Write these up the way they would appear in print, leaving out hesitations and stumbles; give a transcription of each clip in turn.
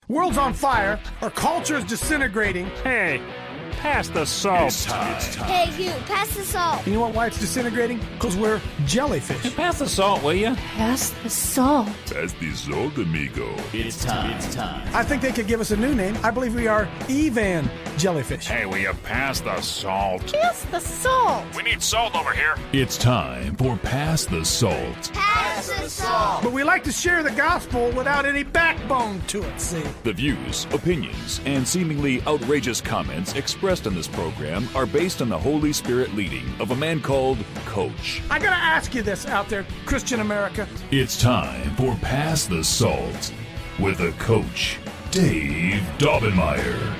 World's on fire. Our culture is disintegrating. Hey, pass the salt. It's time. Hey, you, pass the salt. You know why it's disintegrating? Because we're jellyfish. Hey, pass the salt, will you? Pass the salt. Pass the salt, amigo. It's time. I think they could give us a new name. I believe we are Evan jellyfish. Hey, will you pass the salt? Pass the salt. We need salt over here. It's time for Pass the Salt. Pass the salt. But we like to share the gospel without any backbone to it, see? The views, opinions, and seemingly outrageous comments expressed in this program are based on the Holy Spirit leading of a man called Coach. I gotta ask you this out there, Christian America. It's time for Pass the Salt with the Coach, Dave Daubenmire.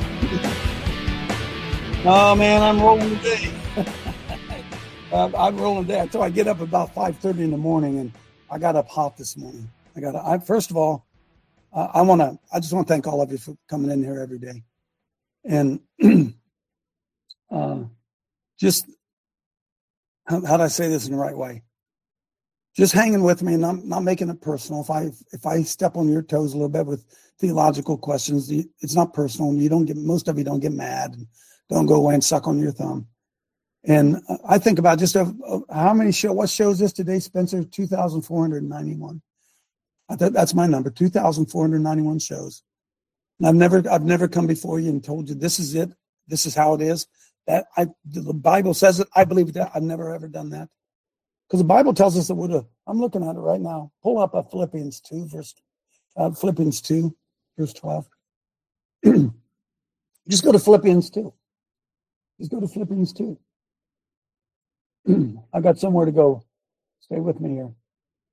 Oh, man, I'm rolling today. I'm rolling today. So I get up about 5:30 in the morning, and I got up hot this morning. First of all, I just want to thank all of you for coming in here every day. And just, how do I say this in the right way? Just hanging with me and not making it personal. If I step on your toes a little bit with theological questions, it's not personal. Most of you don't get mad and don't go away and suck on your thumb. And I think about just what shows this today, Spencer? 2,491. That's my number, 2,491 shows. And I've never come before you and told you this is it. This is how it is. The Bible says it. I believe that. I've never ever done that. Because the Bible tells us that I'm looking at it right now. Pull up a Philippians 2, verse 12. Just go to Philippians 2. Just go to Philippians 2. I got somewhere to go. Stay with me here.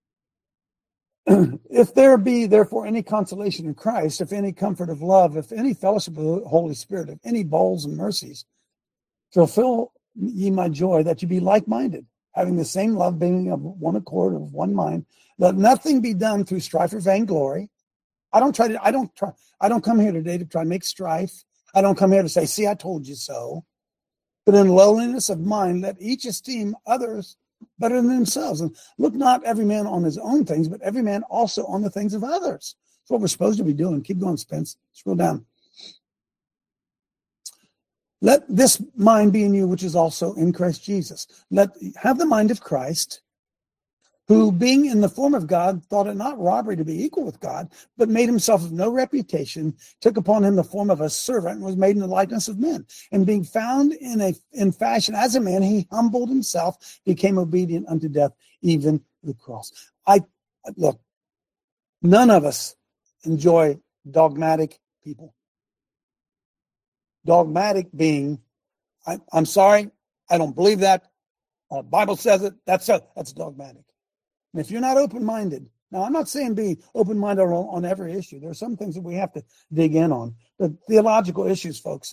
If there be therefore any consolation in Christ, if any comfort of love, if any fellowship of the Holy Spirit, if any bowls and mercies, fulfill ye my joy, that you be like-minded, having the same love, being of one accord, of one mind. Let nothing be done through strife or vainglory. I don't come here today to try to make strife. I don't come here to say, see, I told you so. But in lowliness of mind, let each esteem others better than themselves. And look not every man on his own things, but every man also on the things of others. That's what we're supposed to be doing. Keep going, Spence. Scroll down. Let this mind be in you, which is also in Christ Jesus. Have the mind of Christ, who being in the form of God, thought it not robbery to be equal with God, but made himself of no reputation, took upon him the form of a servant, and was made in the likeness of men. And being found in fashion as a man, he humbled himself, became obedient unto death, even the cross. Look, none of us enjoy dogmatic people. Dogmatic being, I'm sorry, I don't believe that. Bible says it. That's dogmatic. And if you're not open-minded, now I'm not saying be open-minded on every issue. There are some things that we have to dig in on. The theological issues, folks.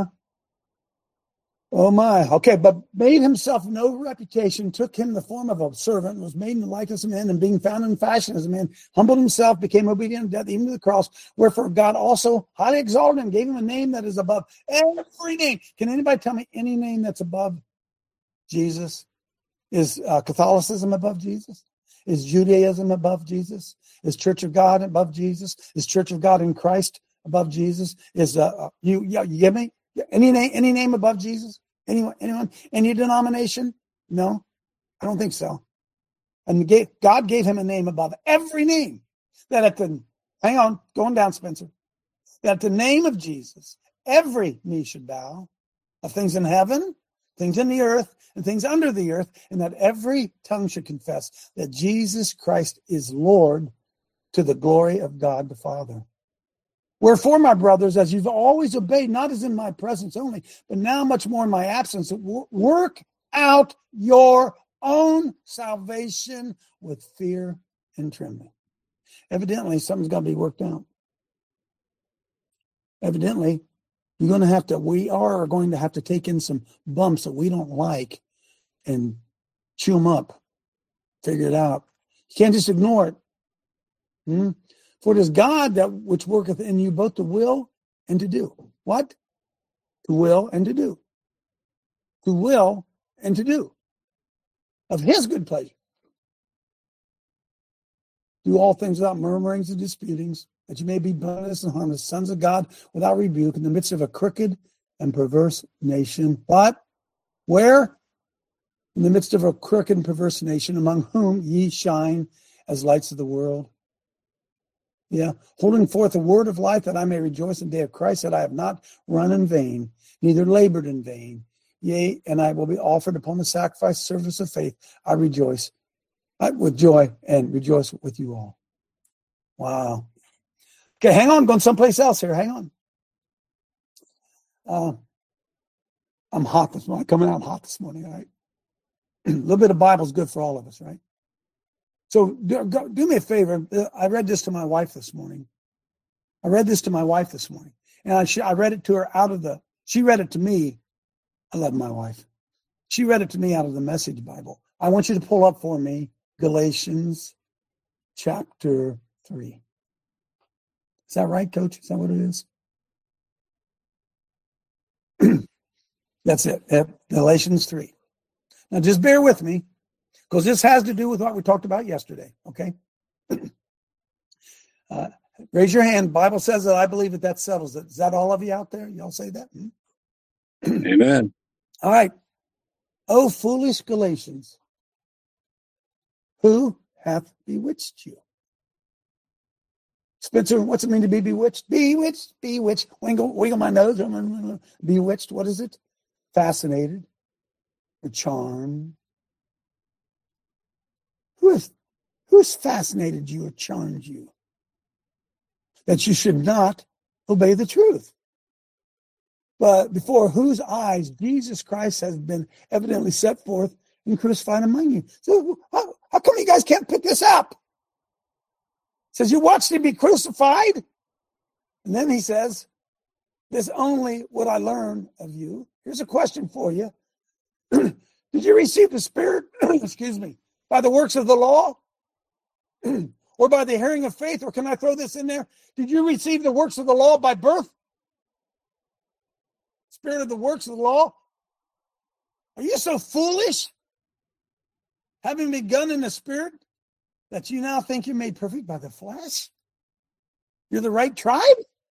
Oh my. Okay, but made himself no reputation, took him the form of a servant, was made in the likeness of men, and being found in fashion as a man, humbled himself, became obedient to death, even to the cross. Wherefore God also highly exalted him, gave him a name that is above every name. Can anybody tell me any name that's above Jesus? Is Catholicism above Jesus? Is Judaism above Jesus? Is Church of God above Jesus? Is Church of God in Christ above Jesus? Is you give me any name above Jesus? Anyone? Any denomination? No, I don't think so. And God gave him a name above every name. Going down, Spencer. That at the name of Jesus, every knee should bow, of things in heaven, things in the earth, and things under the earth, and that every tongue should confess that Jesus Christ is Lord, to the glory of God the Father. Wherefore, my brothers, as you've always obeyed, not as in my presence only, but now much more in my absence, work out your own salvation with fear and trembling. Evidently, something's got to be worked out. Evidently, we are going to have to take in some bumps that we don't like and chew them up, figure it out. You can't just ignore it. For it is God that which worketh in you both to will and to do. What? To will and to do. To will and to do. Of his good pleasure. Do all things without murmurings and disputings, that you may be blameless and harmless, sons of God, without rebuke, in the midst of a crooked and perverse nation. What? Where? In the midst of a crooked and perverse nation, among whom ye shine as lights of the world. Yeah, holding forth the word of life, that I may rejoice in the day of Christ, that I have not run in vain, neither labored in vain. Yea, and I will be offered upon the sacrifice service of faith. I rejoice with joy and rejoice with you all. Wow. Okay, hang on. I'm going someplace else here. Hang on. I'm hot this morning. Coming out hot this morning, all right? A little bit of Bible is good for all of us, right? So do me a favor. I read this to my wife this morning. And I read it to her she read it to me. I love my wife. She read it to me out of the Message Bible. I want you to pull up for me Galatians chapter 3. Is that right, Coach? Is that what it is? That's it. Galatians 3. Now just bear with me, because this has to do with what we talked about yesterday, okay? Raise your hand. Bible says that. I believe that settles it. Is that all of you out there? Y'all say that? Amen. All right. O foolish Galatians, who hath bewitched you? Spencer, what's it mean to be bewitched? Bewitched. Wiggle my nose. Bewitched. What is it? Fascinated or charmed. Who's fascinated you or charmed you? That you should not obey the truth. But before whose eyes Jesus Christ has been evidently set forth and crucified among you. So how come you guys can't pick this up? He says, you watched him be crucified. And then he says, this only would I learn of you. Here's a question for you. Did you receive the Spirit, by the works of the law? Or by the hearing of faith? Or can I throw this in there? Did you receive the works of the law by birth? Spirit of the works of the law? Are you so foolish, having begun in the Spirit, that you now think you're made perfect by the flesh? You're the right tribe?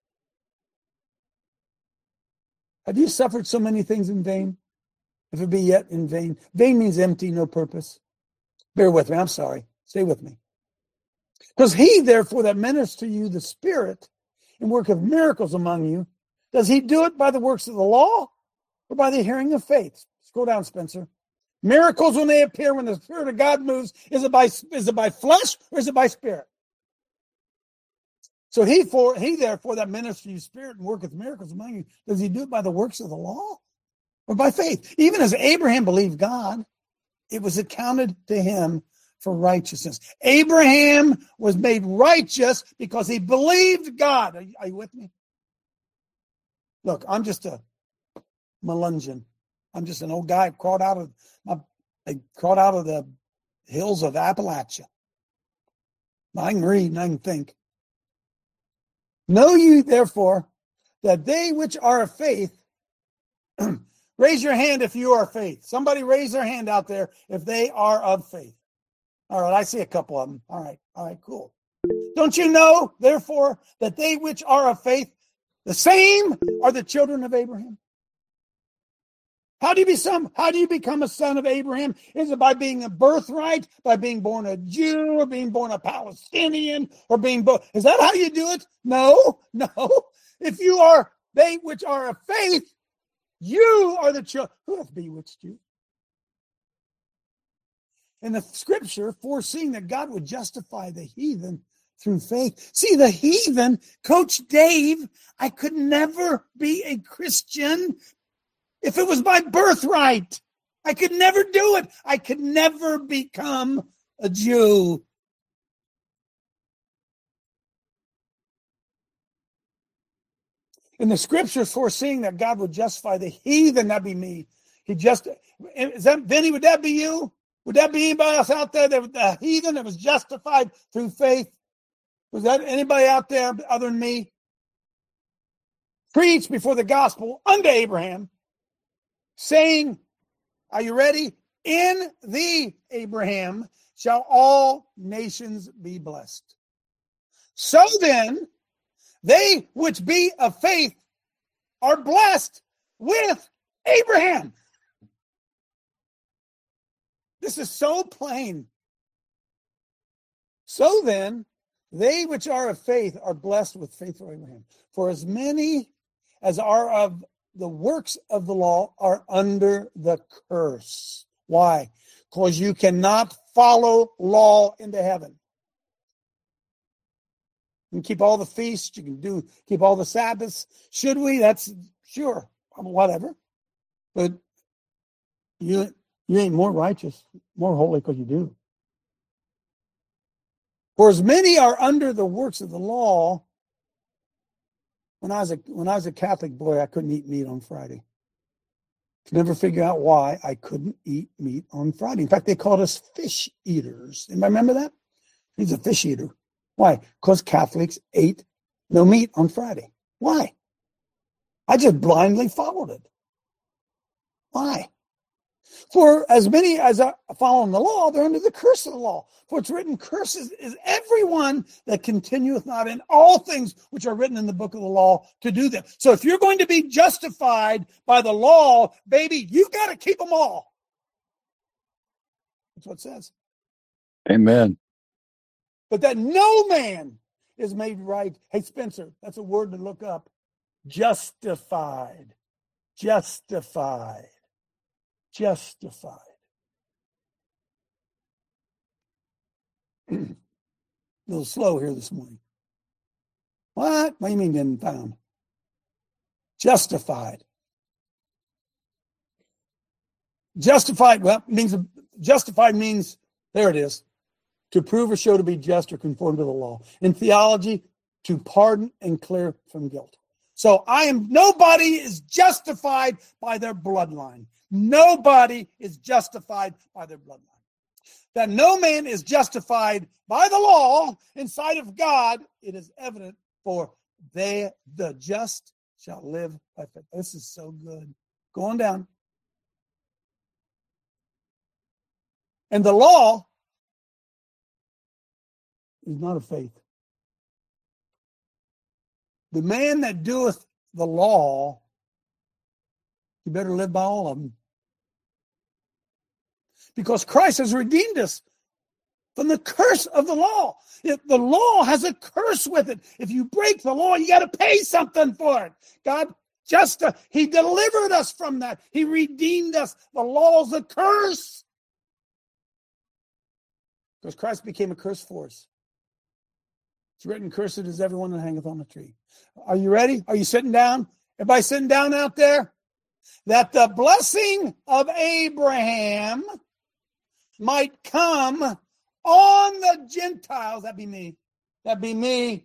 Have you suffered so many things in vain? If it be yet in vain. Vain means empty, no purpose. Bear with me. I'm sorry. Stay with me. Because he, therefore, that ministers to you the Spirit and worketh miracles among you, does he do it by the works of the law or by the hearing of faith? Scroll down, Spencer. Miracles, when they appear, when the Spirit of God moves, is it by flesh or is it by spirit? So he therefore that ministers to you Spirit and worketh miracles among you, does he do it by the works of the law or by faith? Even as Abraham believed God, it was accounted to him for righteousness. Abraham was made righteous because he believed God. Are you with me? Look, I'm just a Melungeon. I'm just an old guy crawled out of the hills of Appalachia. I can read and I can think. Know you, therefore, that they which are of faith, raise your hand if you are of faith. Somebody raise their hand out there if they are of faith. All right, I see a couple of them. All right, cool. Don't you know, therefore, that they which are of faith, the same are the children of Abraham? How do you become a son of Abraham? Is it by being a birthright, by being born a Jew, or being born a Palestinian, or being born? Is that how you do it? No. If you are they which are of faith, you are the children. Who hath bewitched you? In the scripture, foreseeing that God would justify the heathen through faith. See, the heathen, Coach Dave, I could never be a Christian if it was my birthright. I could never do it. I could never become a Jew. In the scriptures, foreseeing that God would justify the heathen, that'd be me. Is that Vinny? Would that be you? Would that be anybody else out there? The heathen that was justified through faith? Was that anybody out there other than me? Preached before the gospel unto Abraham, saying, are you ready? In thee, Abraham, shall all nations be blessed. So then, they which be of faith are blessed with Abraham. This is so plain. So then, they which are of faith are blessed with faithful Abraham. For as many as are of the works of the law are under the curse. Why? Because you cannot follow law into heaven. You can keep all the feasts, you can keep all the Sabbaths. Should we? That's sure, whatever. But you ain't more righteous, more holy because you do. For as many are under the works of the law. When I was a Catholic boy, I couldn't eat meat on Friday. Could never figure out why I couldn't eat meat on Friday. In fact, they called us fish eaters. Anybody remember that? He's a fish eater. Why? Because Catholics ate no meat on Friday. Why? I just blindly followed it. Why? For as many as are following the law, they're under the curse of the law. For it's written, curses is everyone that continueth not in all things which are written in the book of the law to do them. So if you're going to be justified by the law, baby, you got to keep them all. That's what it says. Amen. But that no man is made right. Hey, Spencer, that's a word to look up. Justified. Justified. Justified. A little slow here this morning. What do you mean didn't found? Justified. Justified, justified means, there it is, to prove or show to be just or conform to the law. In theology, to pardon and clear from guilt. So nobody is justified by their bloodline. Nobody is justified by their bloodline. That no man is justified by the law in sight of God, it is evident, for the just shall live by faith. This is so good. Go on down. And the law is not of faith. The man that doeth the law, you better live by all of them. Because Christ has redeemed us from the curse of the law. If the law has a curse with it. If you break the law, you got to pay something for it. God He delivered us from that. He redeemed us. The law's a curse. Because Christ became a curse for us. It's written, cursed is everyone that hangeth on the tree. Are you ready? Are you sitting down? Everybody sitting down out there? That the blessing of Abraham might come on the Gentiles. That'd be me. That'd be me.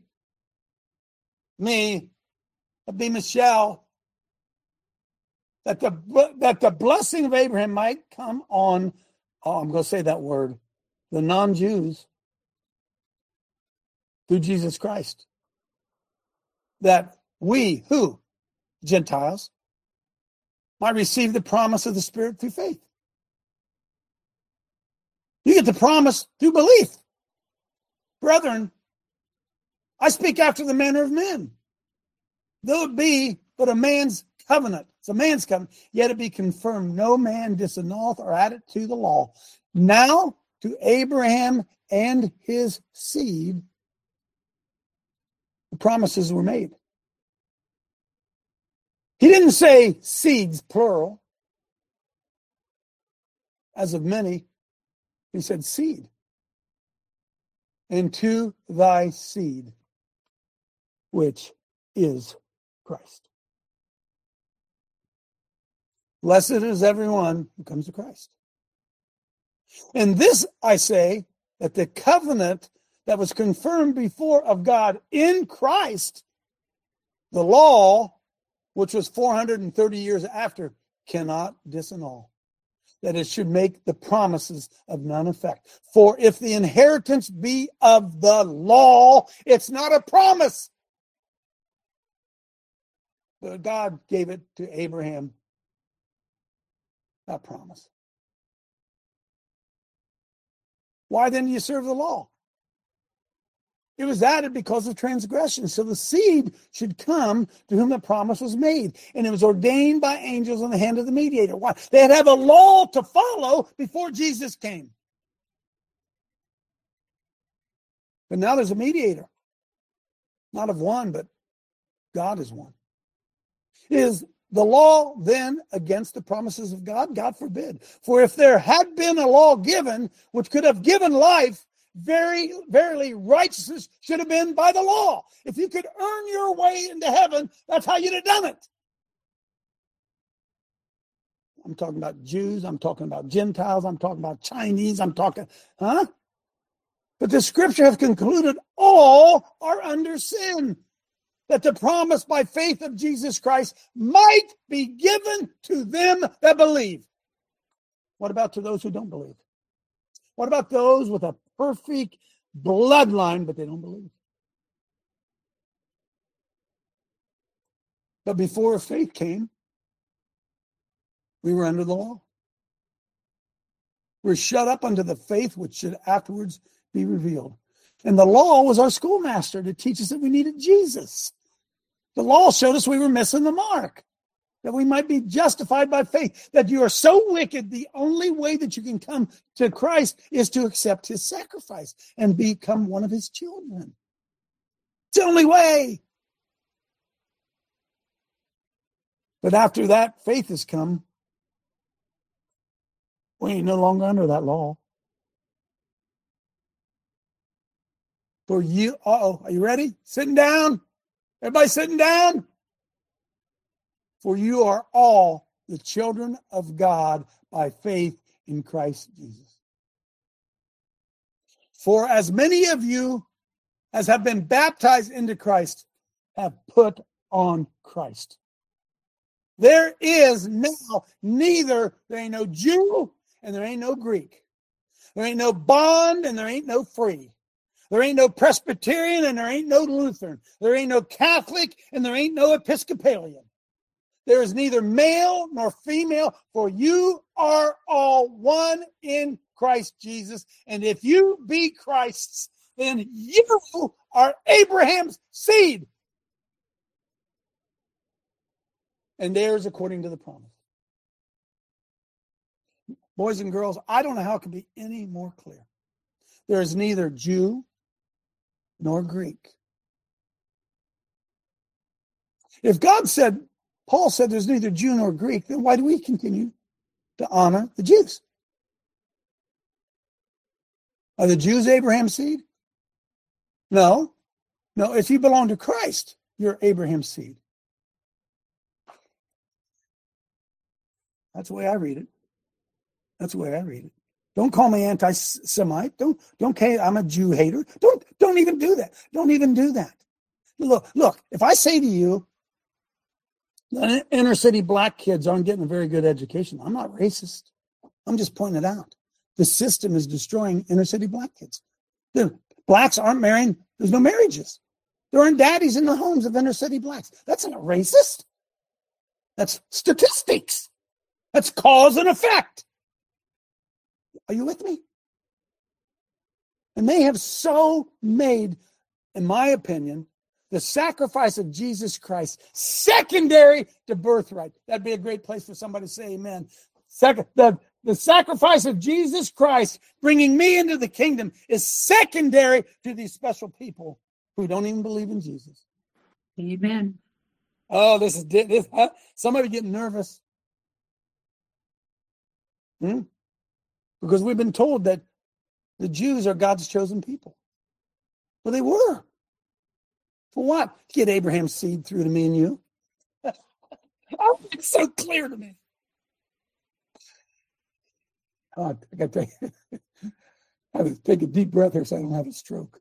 Me. That'd be Michelle. That the blessing of Abraham might come on, I'm going to say that word, the non-Jews through Jesus Christ. That we, who? Gentiles, might receive the promise of the Spirit through faith. You get the promise through belief. Brethren, I speak after the manner of men. Though it be but a man's covenant. It's a man's covenant. Yet it be confirmed, no man disannulleth or added to the law. Now to Abraham and his seed, the promises were made. He didn't say seeds, plural, as of many. He said seed. And to thy seed, which is Christ. Blessed is everyone who comes to Christ. And this I say, that the covenant that was confirmed before of God in Christ, the law, which was 430 years after, cannot disannul. That it should make the promises of none effect. For if the inheritance be of the law, it's not a promise. But God gave it to Abraham. That promise. Why then do you serve the law? It was added because of transgression. So the seed should come to whom the promise was made. And it was ordained by angels in the hand of the mediator. Why? They had to have a law to follow before Jesus came. But now there's a mediator. Not of one, but God is one. Is the law then against the promises of God? God forbid. For if there had been a law given which could have given life, verily righteousness should have been by the law. If you could earn your way into heaven, that's how you'd have done it. I'm talking about Jews, I'm talking about Gentiles, I'm talking about Chinese, But the scripture has concluded all are under sin, that the promise by faith of Jesus Christ might be given to them that believe. What about to those who don't believe? What about those with a perfect bloodline, but they don't believe? But before faith came, we were under the law. We're shut up unto the faith which should afterwards be revealed. And the law was our schoolmaster to teach us that we needed Jesus. The law showed us we were missing the mark, that we might be justified by faith, that you are so wicked, the only way that you can come to Christ is to accept his sacrifice and become one of his children. It's the only way. But after that faith has come, we ain't no longer under that law. For you, are you ready? Sitting down? Everybody sitting down? For you are all the children of God by faith in Christ Jesus. For as many of you as have been baptized into Christ have put on Christ. There is now there ain't no Jew and there ain't no Greek. There ain't no bond and there ain't no free. There ain't no Presbyterian and there ain't no Lutheran. There ain't no Catholic and there ain't no Episcopalian. There is neither male nor female, for you are all one in Christ Jesus. And if you be Christ's, then you are Abraham's seed. And heirs according to the promise. Boys and girls, I don't know how it can be any more clear. There is neither Jew nor Greek. If Paul said there's neither Jew nor Greek, then why do we continue to honor the Jews? Are the Jews Abraham's seed? No. No, if you belong to Christ, you're Abraham's seed. That's the way I read it. That's the way I read it. Don't call me anti-Semite. Don't I'm a Jew hater. Don't even do that. Don't even do that. Look, if I say to you, the inner city black kids aren't getting a very good education, I'm not racist. I'm just pointing it out. The system is destroying inner city black kids. The blacks aren't marrying. There's no marriages. There aren't daddies in the homes of inner city blacks. That's not racist. That's statistics. That's cause and effect. Are you with me? And they have so made, in my opinion, the sacrifice of Jesus Christ secondary to birthright. That'd be a great place for somebody to say amen. The sacrifice of Jesus Christ bringing me into the kingdom is secondary to these special people who don't even believe in Jesus. Amen. Oh, this. Some of you getting nervous. Because we've been told that the Jews are God's chosen people. Well, they were. For what? To get Abraham's seed through to me and you. Oh, it's so clear to me. Oh, I got to take a deep breath here so I don't have a stroke.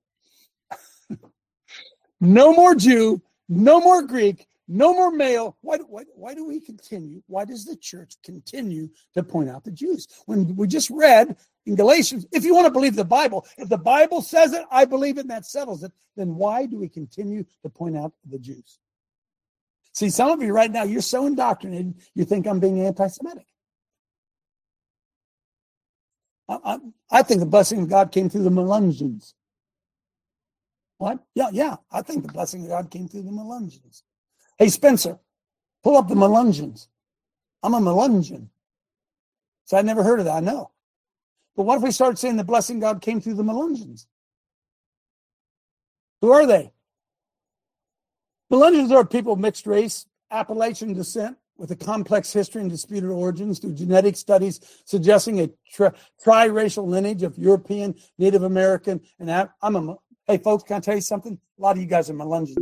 No more Jew, no more Greek, no more male. Why do we continue? Why does the church continue to point out the Jews? When we just read in Galatians, if you want to believe the Bible, if the Bible says it, I believe it, and that settles it, then why do we continue to point out the Jews? See, some of you right now, you're so indoctrinated, you think I'm being anti-Semitic. I think the blessing of God came through the Melungeons. What? Yeah. I think the blessing of God came through the Melungeons. Hey, Spencer, pull up the Melungeons. I'm a Melungeon. So I never heard of that, I know. But what if we start saying the blessing of God came through the Melungeons? Who are they? Melungeons are people of mixed race, Appalachian descent, with a complex history and disputed origins through genetic studies suggesting a tri-racial lineage of European, Native American, and hey, folks, can I tell you something? A lot of you guys are Melungeons.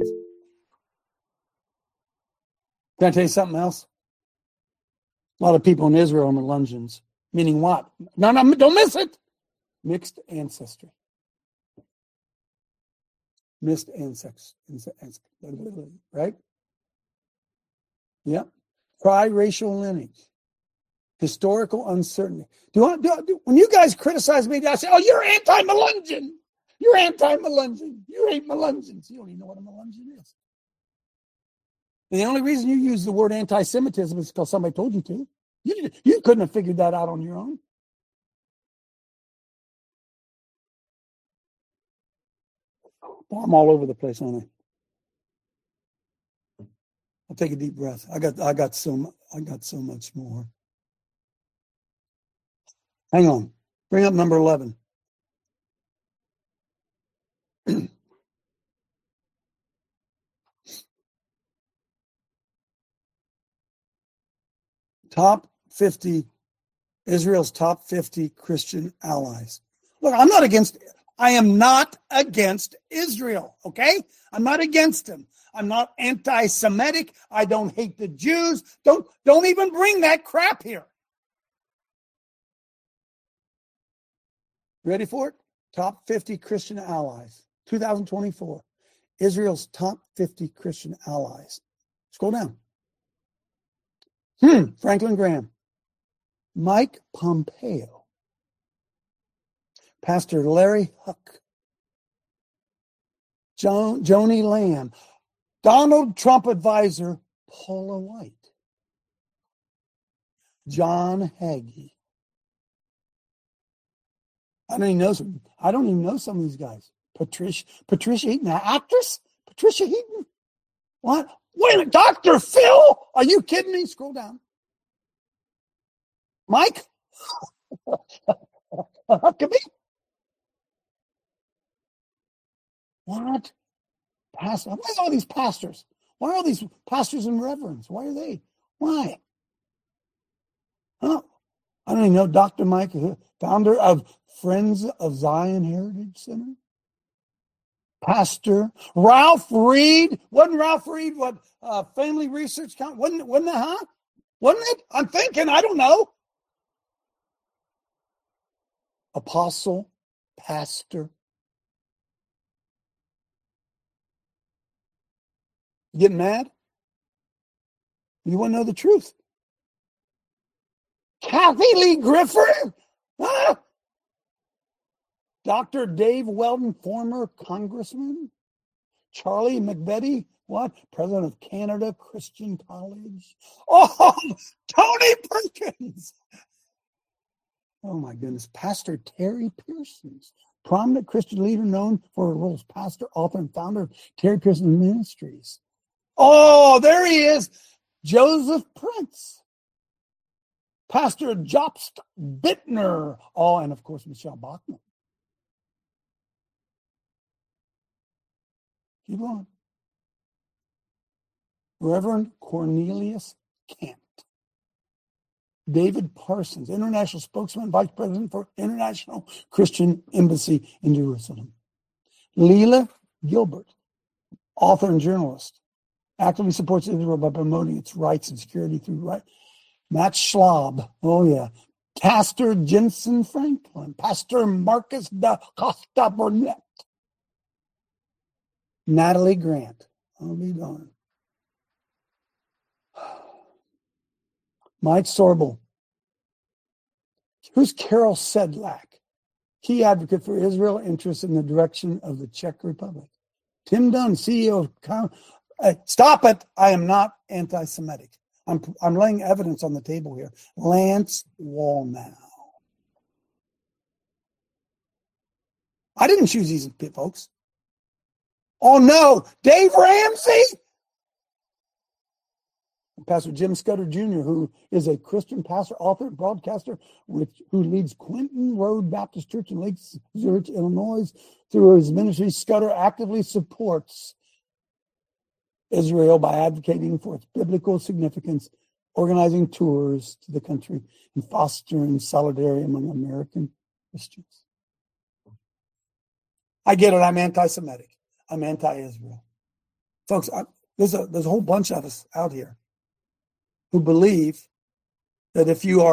Can I tell you something else? A lot of people in Israel are Melungeons. Meaning what? No, don't miss it. Mixed ancestry. Mixed ancestry. Right? Yep. Tri-racial lineage. Historical uncertainty. When you guys criticize me, I say, oh, you're anti-Melungeon. You're anti-Melungeon. You hate Melungeons. You don't even know what a Melungeon is. And the only reason you use the word anti-Semitism is because somebody told you to. You couldn't have figured that out on your own. Well, I'm all over the place, aren't I? I'll take a deep breath. I got so much more. Hang on. Bring up number 11. Top 50, Israel's top 50 Christian allies. Look, I am not against Israel, okay? I'm not against them. I'm not anti-Semitic. I don't hate the Jews. Don't even bring that crap here. Ready for it? Top 50 Christian allies. 2024. Israel's top 50 Christian allies. Scroll down. Franklin Graham. Mike Pompeo. Pastor Larry Huck. Joni Lamb. Donald Trump advisor Paula White. John Hagee. I don't even know some of these guys. Patricia Heaton, the actress? Patricia Heaton? What? Wait a minute, Dr. Phil? Are you kidding me? Scroll down. Mike? Huckabee? What? Pastor? Why are all these pastors? Why are all these pastors and reverends? Why are they? Why? Oh, I don't even know. Dr. Mike, founder of Friends of Zion Heritage Center. Pastor Ralph Reed. Wasn't Ralph Reed what Family Research Council? Wasn't it, huh? Wasn't it? I'm thinking, I don't know. Apostle, pastor. You getting mad? You want to know the truth? Kathy Lee Griffin? Huh? Dr. Dave Weldon, former congressman. Charlie McBetty, what? President of Canada Christian College. Oh, Tony Perkins. Oh, my goodness. Pastor Terry Pearsons, prominent Christian leader known for her role as pastor, author, and founder of Terry Pearson Ministries. Oh, there he is. Joseph Prince. Pastor Jobst Bittner. Oh, and of course, Michelle Bachman. Keep going. Reverend Cornelius Cant. David Parsons, international spokesman, vice president for International Christian Embassy in Jerusalem. Leila Gilbert, author and journalist, actively supports Israel by promoting its rights and security through right. Matt Schlaub, oh yeah. Pastor Jensen Franklin, Pastor Marcus da Costa Burnett. Natalie Grant, I'll be darned. Mike Sorbel. Who's Carol Sedlak? Key advocate for Israel interests in the direction of the Czech Republic. Tim Dunn, CEO of... stop it. I am not anti-Semitic. I'm laying evidence on the table here. Lance Wallnau. I didn't choose these folks. Oh no, Dave Ramsey? Pastor Jim Scudder Jr., who is a Christian pastor, author, broadcaster, who leads Quinton Road Baptist Church in Lake Zurich, Illinois. Through his ministry, Scudder actively supports Israel by advocating for its biblical significance, organizing tours to the country, and fostering solidarity among American Christians. I get it. I'm anti-Semitic. I'm anti-Israel. Folks, there's a whole bunch of us out here who believe that if you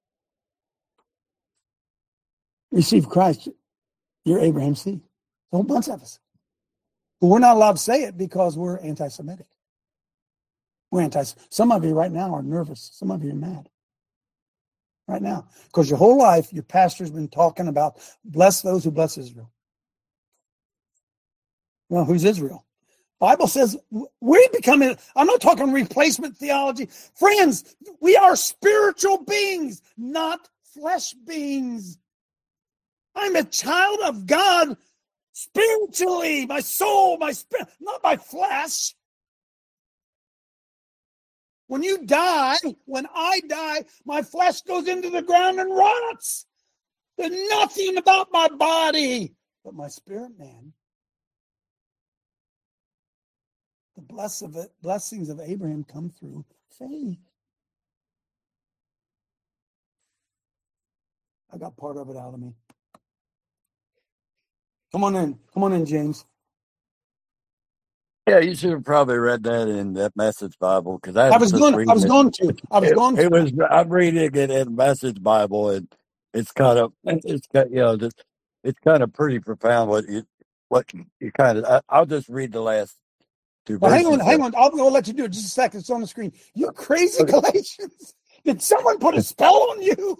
receive Christ, you're Abraham's seed. A whole bunch of us. But we're not allowed to say it because we're anti-Semitic. Some of you right now are nervous. Some of you are mad. Right now. Because your whole life, your pastor's been talking about bless those who bless Israel. Well, who's Israel? Bible says we're becoming, I'm not talking replacement theology. Friends, we are spiritual beings, not flesh beings. I'm a child of God spiritually, my soul, my spirit, not my flesh. When you die, when I die, my flesh goes into the ground and rots. There's nothing about my body but my spirit, man. The blessings of Abraham come through faith. I got part of it out of me. Come on in, James. Yeah, you should have probably read that in that Message Bible because I'm reading it in Message Bible, and it's kind of pretty profound. What you kind of. I'll just read the last two verses. Hang on. I'll let you do it just a second. It's on the screen. You crazy Galatians! Did someone put a spell on you?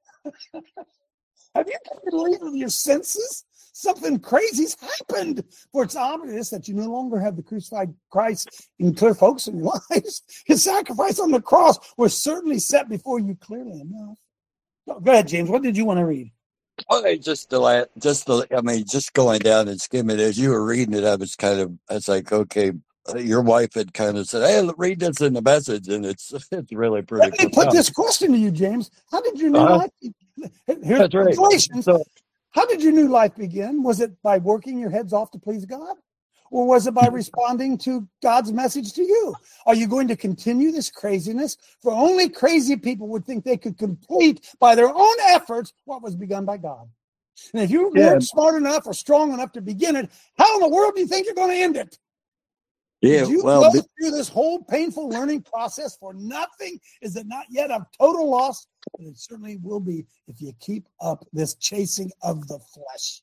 Have you come to leave of your senses? Something crazy's happened. For it's obvious that you no longer have the crucified Christ in clear focus in your lives. His sacrifice on the cross was certainly set before you clearly enough. Go ahead, James. What did you want to read? Okay, just going down and skimming as you were reading it, I was like, okay, your wife had kind of said, "Hey, read this in the Message," and it's really pretty. Let me put this question to you, James. How did your new life? Here's Galatians. So, how did your new life begin? Was it by working your heads off to please God? Or was it by responding to God's message to you? Are you going to continue this craziness? For only crazy people would think they could complete by their own efforts what was begun by God. And if you weren't smart enough or strong enough to begin it, how in the world do you think you're going to end it? Yeah, Did you go through this whole painful learning process for nothing? Is it not yet a total loss? But it certainly will be if you keep up this chasing of the flesh.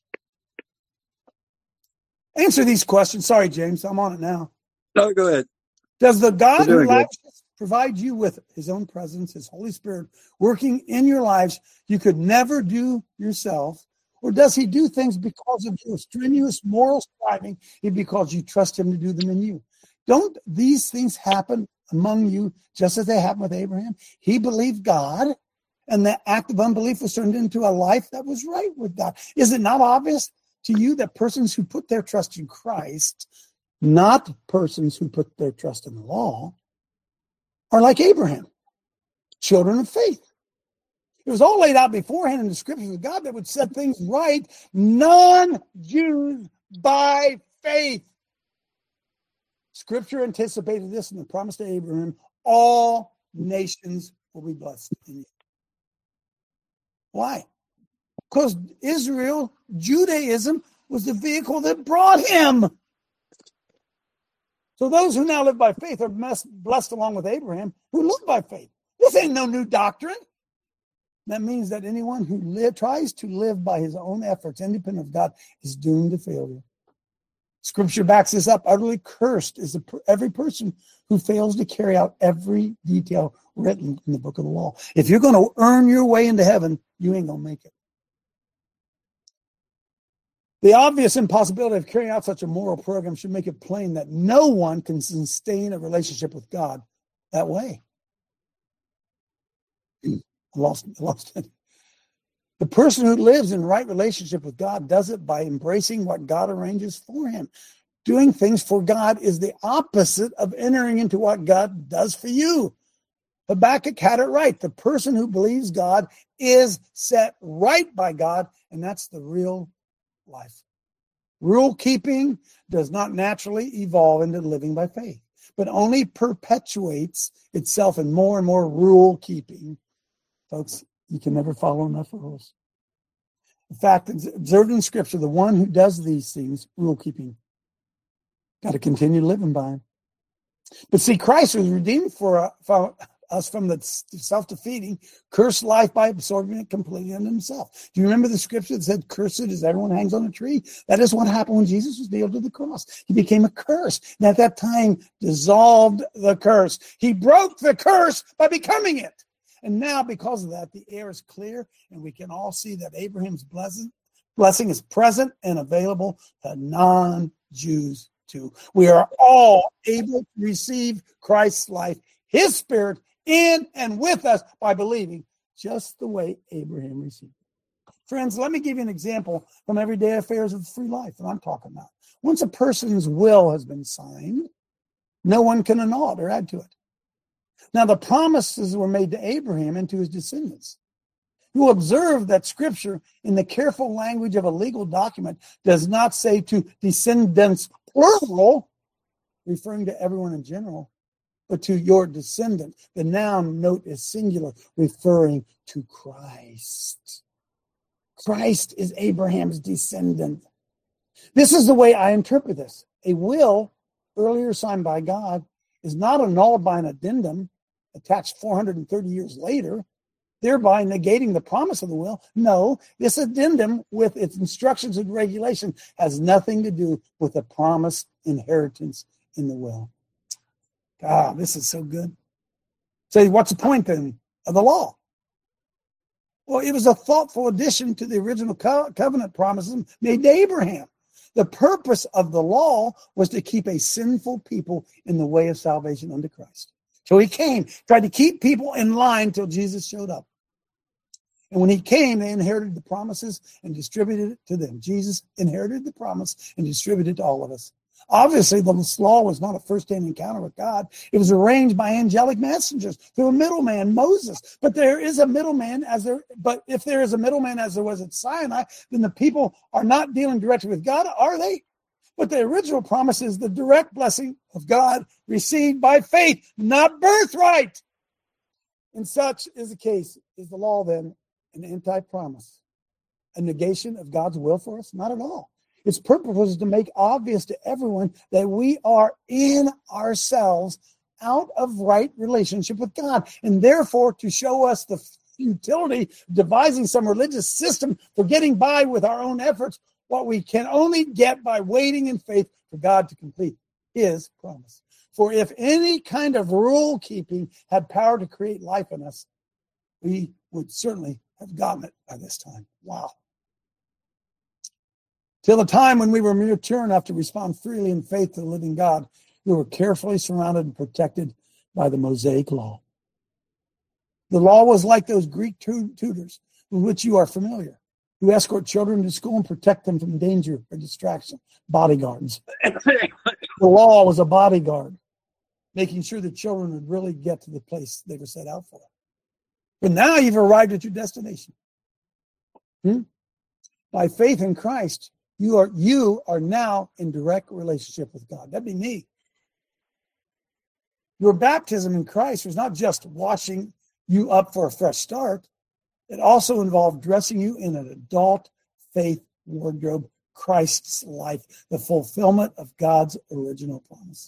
Answer these questions. Sorry, James, I'm on it now. No, go ahead. Does the God who lavishes provide you with his own presence, his Holy Spirit, working in your lives you could never do yourself? Or does he do things because of your strenuous moral striving and because you trust him to do them in you? Don't these things happen among you just as they happened with Abraham? He believed God, and the act of unbelief was turned into a life that was right with God. Is it not obvious to you that persons who put their trust in Christ, not persons who put their trust in the law, are like Abraham, children of faith? It was all laid out beforehand in the scriptures of God that would set things right. Non-Jews by faith. Scripture anticipated this in the promise to Abraham. All nations will be blessed in you. Why? Because Israel, Judaism, was the vehicle that brought him. So those who now live by faith are blessed along with Abraham, who lived by faith. This ain't no new doctrine. That means that anyone who tries to live by his own efforts, independent of God, is doomed to failure. Scripture backs this up. Utterly cursed is every person who fails to carry out every detail written in the book of the law. If you're going to earn your way into heaven, you ain't going to make it. The obvious impossibility of carrying out such a moral program should make it plain that no one can sustain a relationship with God that way. I lost it. The person who lives in right relationship with God does it by embracing what God arranges for him. Doing things for God is the opposite of entering into what God does for you. Habakkuk had it right. The person who believes God is set right by God, and that's the real life. Rule keeping does not naturally evolve into living by faith, but only perpetuates itself in more and more rule keeping. Folks, you can never follow enough rules. In fact, observed in Scripture, the one who does these things, rule keeping, got to continue living by him. But see, Christ was redeemed for us from the self-defeating, cursed life by absorbing it completely into himself. Do you remember the scripture that said, cursed is everyone hangs on a tree? That is what happened when Jesus was nailed to the cross. He became a curse, and at that time dissolved the curse. He broke the curse by becoming it. And now, because of that, the air is clear, and we can all see that Abraham's blessing is present and available to non-Jews too. We are all able to receive Christ's life, his spirit, in and with us by believing, just the way Abraham received it. Friends, let me give you an example from everyday affairs of free life that I'm talking about. Once a person's will has been signed, no one can annul it or add to it. Now, the promises were made to Abraham and to his descendants. You will observe that Scripture, in the careful language of a legal document, does not say to descendants, plural, referring to everyone in general, but to your descendant. The noun note is singular, referring to Christ. Christ is Abraham's descendant. This is the way I interpret this. A will, earlier signed by God, is not annulled by an addendum attached 430 years later, thereby negating the promise of the will. No, this addendum with its instructions and regulation has nothing to do with the promised inheritance in the will. God, this is so good. So what's the point then of the law? Well, it was a thoughtful addition to the original covenant promises made to Abraham. The purpose of the law was to keep a sinful people in the way of salvation unto Christ. So he came, tried to keep people in line till Jesus showed up. And when he came, they inherited the promises and distributed it to them. Jesus inherited the promise and distributed it to all of us. Obviously, the law was not a first-hand encounter with God. It was arranged by angelic messengers through a middleman, Moses. But there is a middleman but if there is a middleman as there was at Sinai, then the people are not dealing directly with God, are they? But the original promise is the direct blessing of God received by faith, not birthright. And such is the case. Is the law then an anti-promise? A negation of God's will for us? Not at all. Its purpose was to make obvious to everyone that we are in ourselves out of right relationship with God, and therefore to show us the futility of devising some religious system for getting by with our own efforts, what we can only get by waiting in faith for God to complete his promise. For if any kind of rule keeping had power to create life in us, we would certainly have gotten it by this time. Wow. Till the time when we were mature enough to respond freely in faith to the living God, we were carefully surrounded and protected by the Mosaic law. The law was like those Greek tutors with which you are familiar, who escort children to school and protect them from danger or distraction, bodyguards. The law was a bodyguard, making sure the children would really get to the place they were set out for. But now you've arrived at your destination. By faith in Christ, you are now in direct relationship with God. That'd be me. Your baptism in Christ was not just washing you up for a fresh start. It also involved dressing you in an adult faith wardrobe, Christ's life, the fulfillment of God's original promise.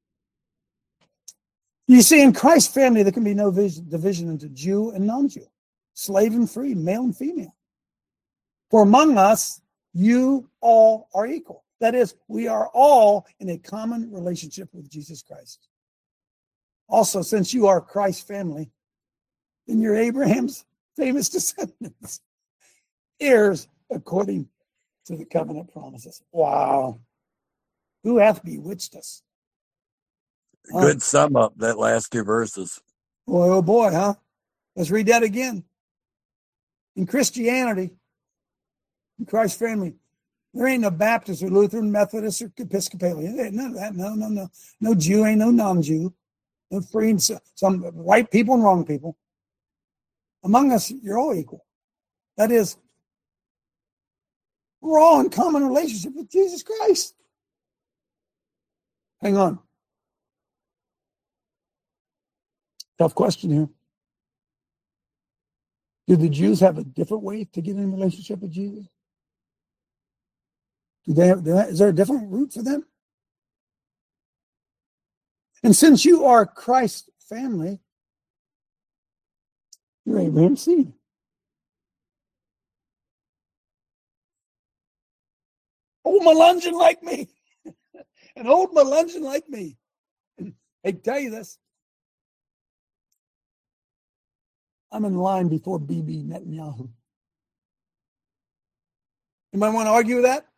You see, in Christ's family, there can be no division into Jew and non-Jew, slave and free, male and female. For among us, you all are equal. That is, we are all in a common relationship with Jesus Christ. Also, since you are Christ's family, then you're Abraham's famous descendants, heirs according to the covenant promises. Wow. Who hath bewitched us? Good sum up, that last two verses. Boy, oh boy, huh? Let's read that again. In Christianity, in Christ's family, There ain't no Baptist or Lutheran, Methodist or Episcopalian. There ain't none of that. No. No Jew ain't no non-Jew. No free and some right people and wrong people. Among us, you're all equal. That is, we're all in common relationship with Jesus Christ. Hang on. Tough question here. Do the Jews have a different way to get in a relationship with Jesus? Is there a different route for them? And since you are Christ's family, you're Abraham's seed. Old Melungeon like me. An old Melungeon like me. I tell you this. I'm in line before Bibi Netanyahu. Anybody want to argue with that?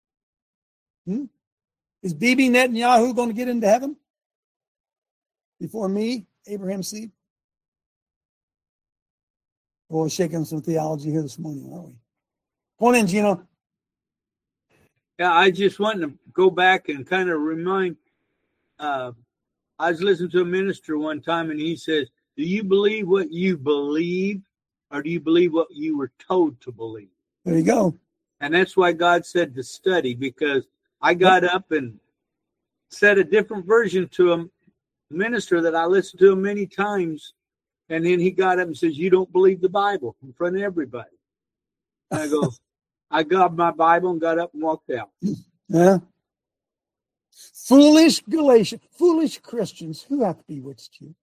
Is Bibi Netanyahu going to get into heaven before me, Abraham's seed? We're shaking some theology here this morning, aren't we? Come on in, Gino. Yeah, I just wanted to go back and kind of remind. I was listening to a minister one time, and he says, do you believe what you believe, or do you believe what you were told to believe? There you go. And that's why God said to study, because I got up and said a different version to a minister that I listened to many times, and then he got up and says, you don't believe the Bible in front of everybody. And I go, I got my Bible and got up and walked out. Yeah. Foolish Galatians, foolish Christians, who hath bewitched you?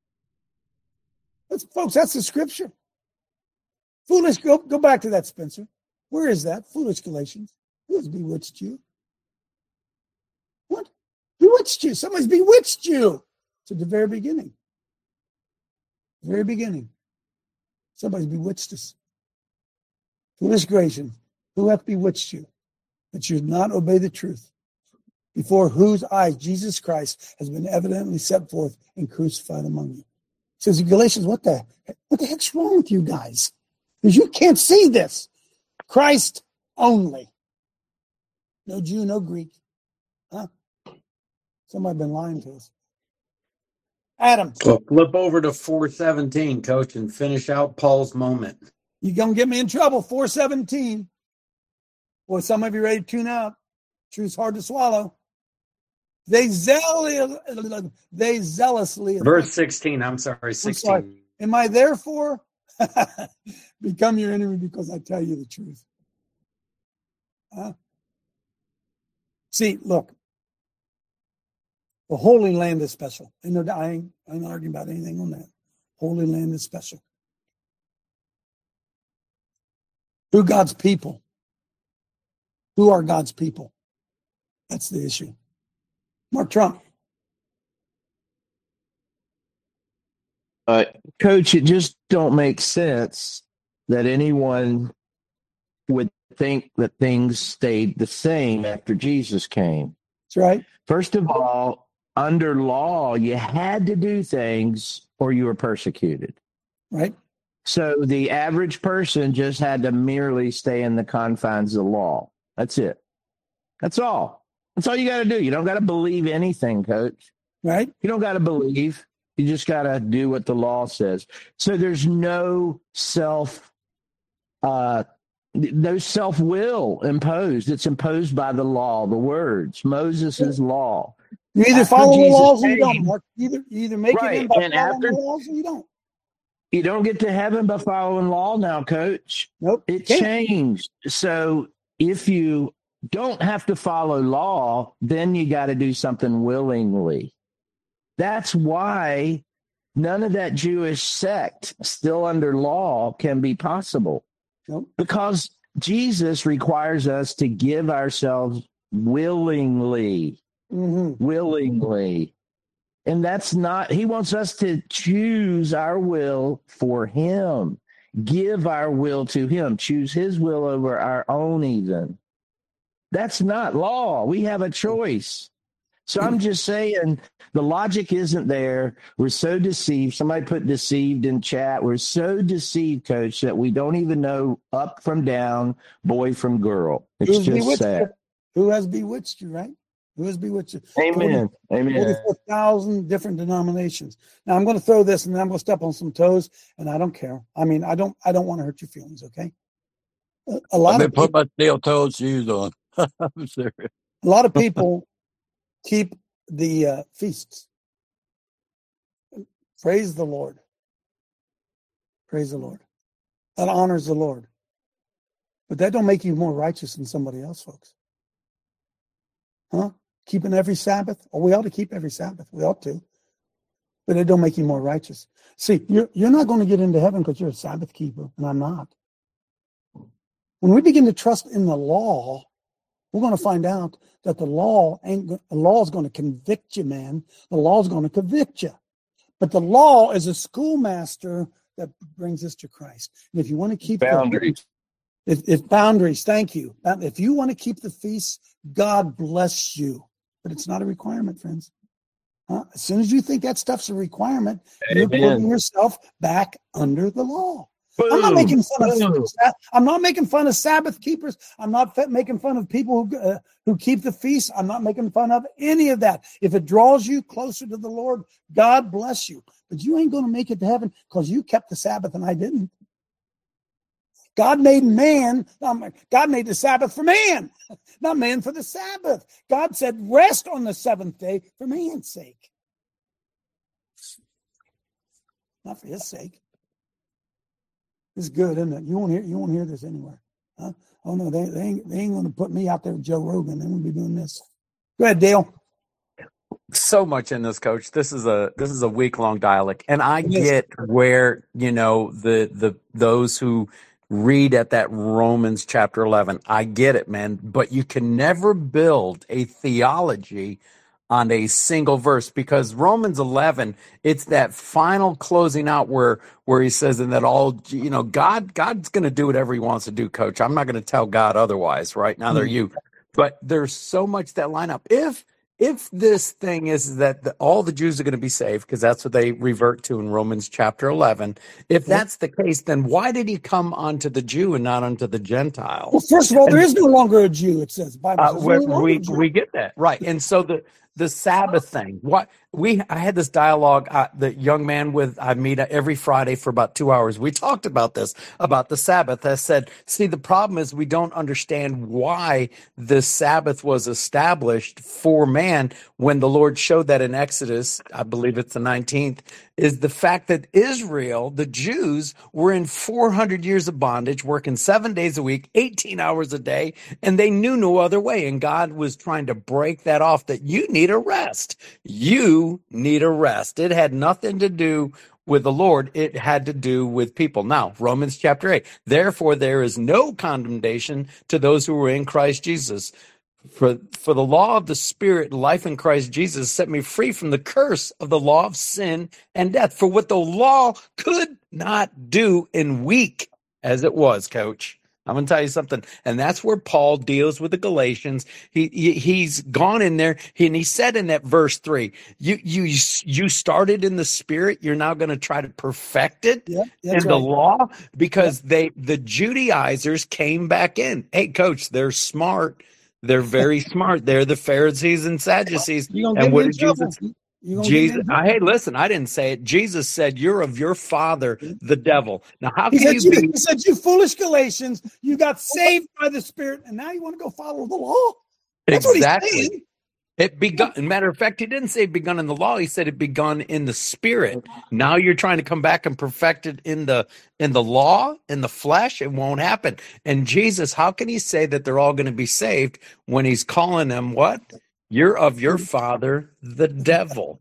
Folks, that's the scripture. Foolish, go back to that, Spencer. Where is that? Foolish Galatians. Who has bewitched you? What? Bewitched you. Somebody's bewitched you. It's at the very beginning. Very beginning. Somebody's bewitched us. Foolish Galatians, who hath bewitched you, that you should not obey the truth, before whose eyes Jesus Christ has been evidently set forth and crucified among you. Says in Galatians, what the heck's wrong with you guys? Because you can't see this. Christ only. No Jew, no Greek. Huh? Somebody been lying to us. Adam. Flip over to 417, Coach, and finish out Paul's moment. You're going to get me in trouble. 417. Boy, some of you ready to tune out. Truth's hard to swallow. They zealously. Verse 16, I'm sorry, 16. I'm sorry. Am I therefore become your enemy because I tell you the truth? See, look. The Holy Land is special. I ain't arguing about anything on that. Holy Land is special. Who God's people? Who are God's people? That's the issue. Mark Trump. Coach, it just don't make sense that anyone would think that things stayed the same after Jesus came. That's right. First of all, under law, you had to do things or you were persecuted. Right. So the average person just had to merely stay in the confines of the law. That's it. That's all. That's all you got to do. You don't got to believe anything, Coach. Right. You don't got to believe. You just got to do what the law says. So there's no self-will imposed. It's imposed by the law, the words, Moses' law. You either follow the laws or you don't, Mark. You either make it in by following the laws or you don't. You don't get to heaven by following law now, Coach. Nope. It changed. So if you don't have to follow law, then you got to do something willingly. That's why none of that Jewish sect still under law can be possible. Nope. Because Jesus requires us to give ourselves willingly. Mm-hmm. Willingly. And that's not, he wants us to choose our will for him, give our will to him, choose his will over our own even. That's not law. We have a choice. So I'm just saying the logic isn't there. We're so deceived. Somebody put deceived in chat. We're so deceived, Coach, that we don't even know up from down, boy from girl. It's Who's just bewitched sad. you? Who has bewitched you, right? Who has bewitched you? Amen. Amen. 44,000 different denominations. Now I'm going to throw this, and then I'm going to step on some toes, and I don't care. I mean, I don't want to hurt your feelings, okay? A lot I've of been putting people, my steel-toed shoes on. I'm serious. a lot of people keep the feasts. Praise the Lord. Praise the Lord. That honors the Lord. But that don't make you more righteous than somebody else, folks. Huh? Keeping every Sabbath? Oh, we ought to keep every Sabbath. We ought to. But it don't make you more righteous. See, you're not going to get into heaven because you're a Sabbath keeper, and I'm not. When we begin to trust in the law, we're going to find out that the law is going to convict you, man. The law is going to convict you. But the law is a schoolmaster that brings us to Christ. And if you want to keep boundaries, if boundaries, thank you. If you want to keep the feasts, God bless you. But it's not a requirement, friends. As soon as you think that stuff's a requirement, you're putting yourself back under the law. Boom. I'm not making fun of Sabbath keepers. I'm not making fun of people who keep the feast. I'm not making fun of any of that. If it draws you closer to the Lord, God bless you. But you ain't going to make it to heaven because you kept the Sabbath and I didn't. God made the Sabbath for man, not man for the Sabbath. God said, rest on the seventh day for man's sake. Not for his sake. It's good, isn't it? You won't hear this anywhere. Huh? Oh no, they ain't going to put me out there with Joe Rogan. They won't be doing this. Go ahead, Dale. So much in this, Coach. This is a week-long dialogue, and I get where the those who read at that Romans chapter 11. I get it, man. But you can never build a theology on a single verse, because Romans 11, it's that final closing out where he says, and that all, God's going to do whatever he wants to do, Coach. I'm not going to tell God otherwise, right? Neither are you. But there's so much that line up. If this thing is that all the Jews are going to be saved, because that's what they revert to in Romans chapter 11, if that's the case, then why did he come unto the Jew and not unto the Gentile? Well, first of all, there is no longer a Jew, it says. Bible says we get that, right. And so the Sabbath thing, I had this dialogue, the young man I meet every Friday for about 2 hours. We talked about this, about the Sabbath. I said, see, the problem is we don't understand why the Sabbath was established for man when the Lord showed that in Exodus, I believe it's the 19th, is the fact that Israel, the Jews, were in 400 years of bondage, working 7 days a week, 18 hours a day, and they knew no other way. And God was trying to break that off, that you need a rest. You need a rest. It had nothing to do with the Lord. It had to do with people. Now, Romans chapter 8, therefore there is no condemnation to those who are in Christ Jesus. For the law of the Spirit, life in Christ Jesus, set me free from the curse of the law of sin and death. For what the law could not do in weak as it was, Coach. I'm going to tell you something. And that's where Paul deals with the Galatians. He's gone in there, and he said in that verse 3, you started in the Spirit. You're now going to try to perfect it in the law, because the Judaizers came back in. Hey, Coach, they're smart. They're very smart. They're the Pharisees and Sadducees. And what did Jesus? Hey, listen, I didn't say it. Jesus said, "You're of your father, the devil." Now, how can He said, "You foolish Galatians, you got saved by the Spirit, and now you want to go follow the law." That's exactly. What he's saying. It begun. Matter of fact, he didn't say it begun in the law. He said it begun in the Spirit. Now you're trying to come back and perfect it in the law, in the flesh. It won't happen. And Jesus, how can he say that they're all going to be saved when he's calling them what? You're of your father, the devil.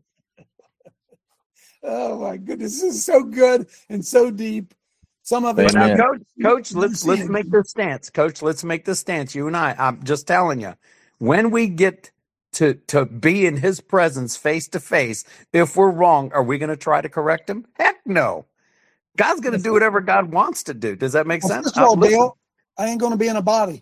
Oh my goodness, this is so good and so deep. Some of it. Now, Coach, let's make this stance. Coach, let's make this stance. You and I'm just telling you, when we get to be in his presence face to face, if we're wrong, are we going to try to correct him? Heck no. God's going to do whatever God wants to do. Does that make sense? First of all, Dale, I ain't going to be in a body.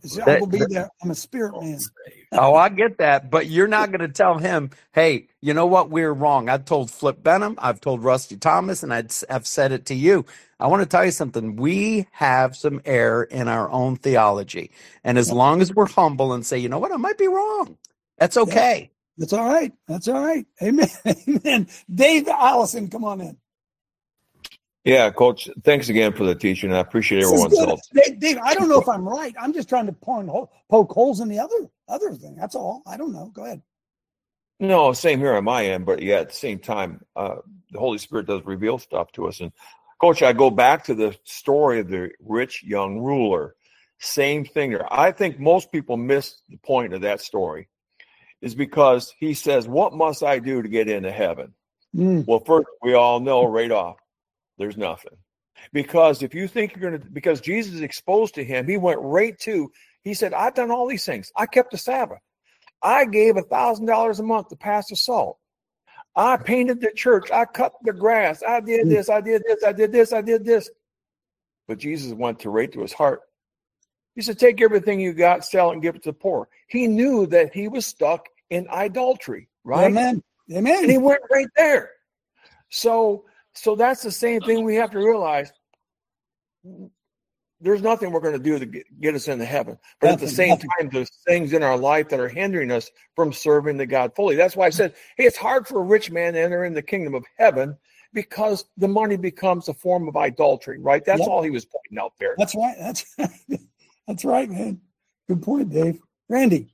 I will be there. I'm a spirit man. Oh, I get that. But you're not going to tell him, hey, you know what? We're wrong. I told Flip Benham, I've told Rusty Thomas, and I've said it to you. I want to tell you something. We have some error in our own theology. And as long as we're humble and say, you know what? I might be wrong. That's okay. Yeah, that's all right. That's all right. Amen. Amen. Dave Allison, come on in. Yeah, Coach, thanks again for the teaching. I appreciate everyone's help. Dave, I don't know if I'm right. I'm just trying to poke holes in the other thing. That's all. I don't know. Go ahead. No, same here on my end, but yeah, at the same time, the Holy Spirit does reveal stuff to us. And Coach, I go back to the story of the rich young ruler. Same thing there. I think most people miss the point of that story is because he says, what must I do to get into heaven? Well, first, we all know right off, there's nothing. Because if you think you're going to, because Jesus is exposed to him, he went right to, he said, I've done all these things. I kept the Sabbath. I gave $1,000 a month to Pastor Salt. I painted the church. I cut the grass. I did this. I did this. I did this. I did this. But Jesus went right to his heart. He said, take everything you got, sell it, and give it to the poor. He knew that he was stuck in idolatry, right? Amen. Amen. And he went right there. So that's the same thing we have to realize. There's nothing we're going to do to get us into heaven. But at the same time, there's things in our life that are hindering us from serving the God fully. That's why I said, hey, it's hard for a rich man to enter in the kingdom of heaven because the money becomes a form of idolatry, right? That's all he was pointing out there. That's right. That's right, man. Good point, Dave. Randy.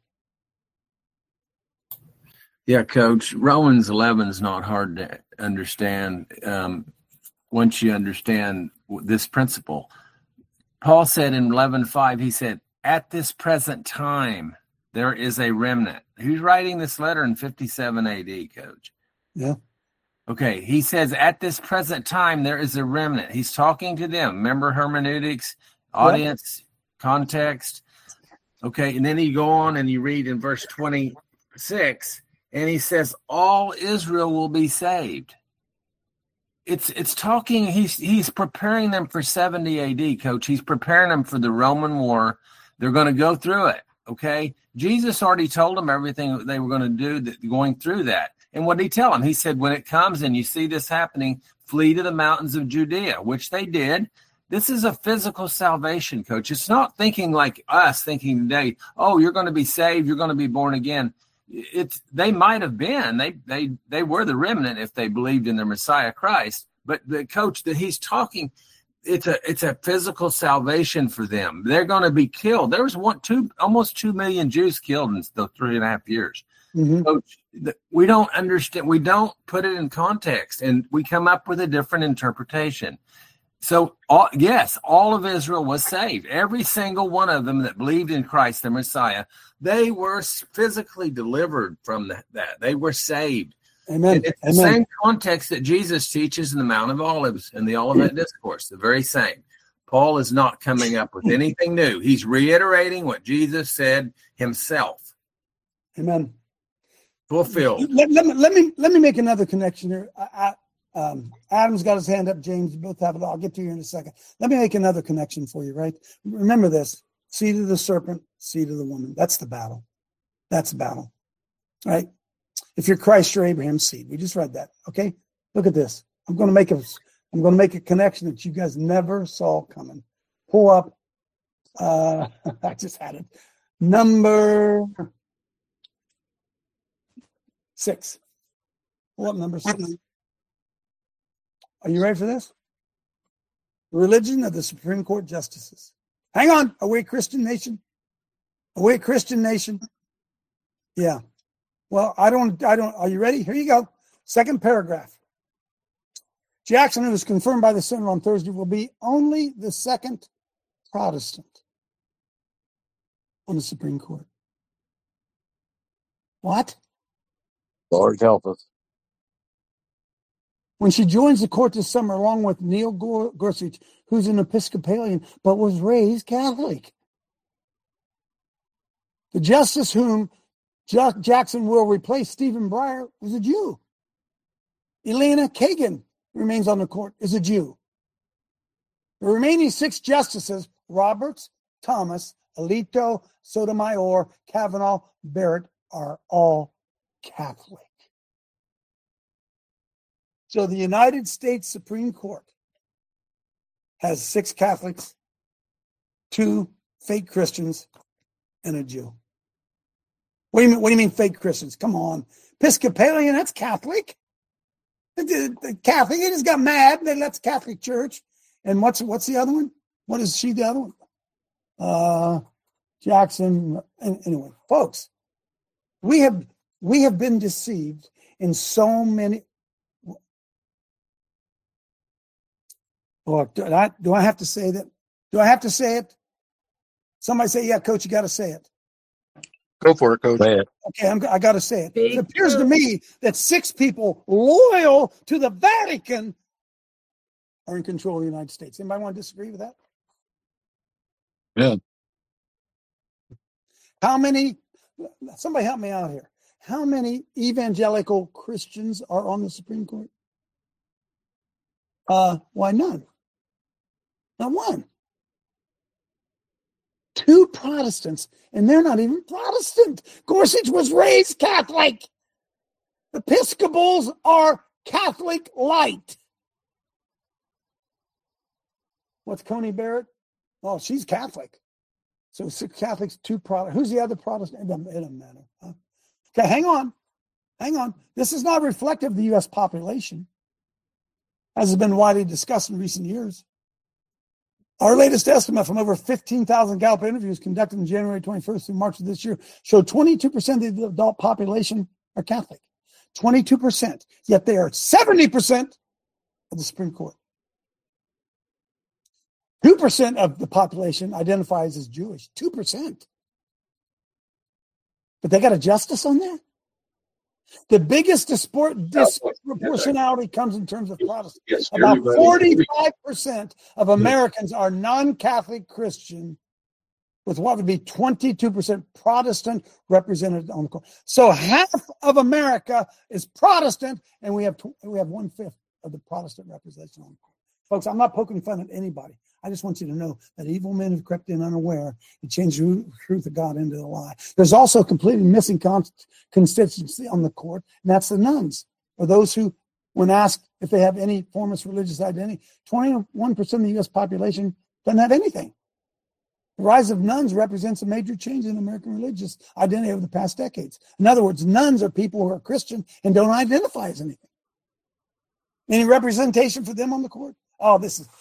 Yeah, Coach. Romans 11 is not hard to understand once you understand this principle. Paul said in 11:5, he said, at this present time, there is a remnant. Who's writing this letter in 57 AD, Coach? Yeah. Okay, he says, at this present time, there is a remnant. He's talking to them. Remember hermeneutics, audience, context. Okay, and then you go on and you read in verse 26, and he says, all Israel will be saved. It's talking, he's preparing them for 70 AD, Coach. He's preparing them for the Roman war. They're going to go through it, okay? Jesus already told them everything they were going to do going through that. And what did he tell them? He said, when it comes and you see this happening, flee to the mountains of Judea, which they did. This is a physical salvation, Coach. It's not thinking like us thinking today, oh, you're going to be saved, you're going to be born again. They might have been. They were the remnant if they believed in their Messiah Christ. But the Coach that he's talking, it's a physical salvation for them. They're going to be killed. There was almost 2 million Jews killed in the 3.5 years. Mm-hmm. Coach, we don't understand. We don't put it in context, and we come up with a different interpretation. So, all of Israel was saved. Every single one of them that believed in Christ, the Messiah, they were physically delivered from that. They were saved. Amen. And it's the same context that Jesus teaches in the Mount of Olives in the Olivet Discourse, the very same. Paul is not coming up with anything new. He's reiterating what Jesus said himself. Amen. Fulfilled. Let me make another connection here. Adam's got his hand up. James, you both have it. I'll get to you in a second. Let me make another connection for you, right? Remember this. Seed of the serpent, seed of the woman. That's the battle. That's the battle, right? If you're Christ, you're Abraham's seed. We just read that, okay? Look at this. I'm going to make a connection that you guys never saw coming. Pull up. I just had it. Number 6. Pull up number 6. Are you ready for this? Religion of the Supreme Court justices. Hang on. Are we a Christian nation? Are we a Christian nation? Yeah. Well, I don't. Are you ready? Here you go. Second paragraph. Jackson, who was confirmed by the Senate on Thursday, will be only the second Protestant on the Supreme Court. What? Lord help us. When she joins the court this summer, along with Neil Gorsuch, who's an Episcopalian but was raised Catholic. The justice whom Jackson will replace, Stephen Breyer, was a Jew. Elena Kagan remains on the court, is a Jew. The remaining 6 justices, Roberts, Thomas, Alito, Sotomayor, Kavanaugh, Barrett are all Catholic. So the United States Supreme Court has 6 Catholics, 2 fake Christians, and a Jew. What do you mean fake Christians? Come on. Episcopalian, that's Catholic. The Catholic, they just got mad. They left the Catholic Church. And what's the other one? What is she, the other one? Jackson. Anyway, folks, we have been deceived in so many. Look, do I have to say that? Do I have to say it? Somebody say, yeah, Coach, you got to say it. Go for it, Coach. Okay, I got to say it. It appears to me that 6 people loyal to the Vatican are in control of the United States. Anybody want to disagree with that? Yeah. How many, somebody help me out here. How many evangelical Christians are on the Supreme Court? Why none? Not one. 2 Protestants, and they're not even Protestant. Gorsuch was raised Catholic. Episcopals are Catholic light. What's Coney Barrett? Oh, she's Catholic. So 6 Catholics, 2 Protestants. Who's the other Protestant? It doesn't matter. Huh? Okay, hang on. This is not reflective of the U.S. population, as has been widely discussed in recent years. Our latest estimate from over 15,000 Gallup interviews conducted in January 21st through March of this year showed 22% of the adult population are Catholic. 22%. Yet they are 70% of the Supreme Court. 2% of the population identifies as Jewish. 2%. But they got a justice on that? The biggest disproportionality comes in terms of Protestants. Yes, about everybody. 45% of Americans are non-Catholic Christian, with what would be 22% Protestant represented on the court. So half of America is Protestant, and we have 1/5 of the Protestant representation on the court. Folks, I'm not poking fun at anybody. I just want you to know that evil men have crept in unaware and changed the truth of God into a lie. There's also a completely missing constituency on the court, and that's the nuns, or those who, when asked if they have any form of religious identity, 21% of the U.S. population doesn't have anything. The rise of nuns represents a major change in American religious identity over the past decades. In other words, nuns are people who are Christian and don't identify as anything. Any representation for them on the court? Oh, this is...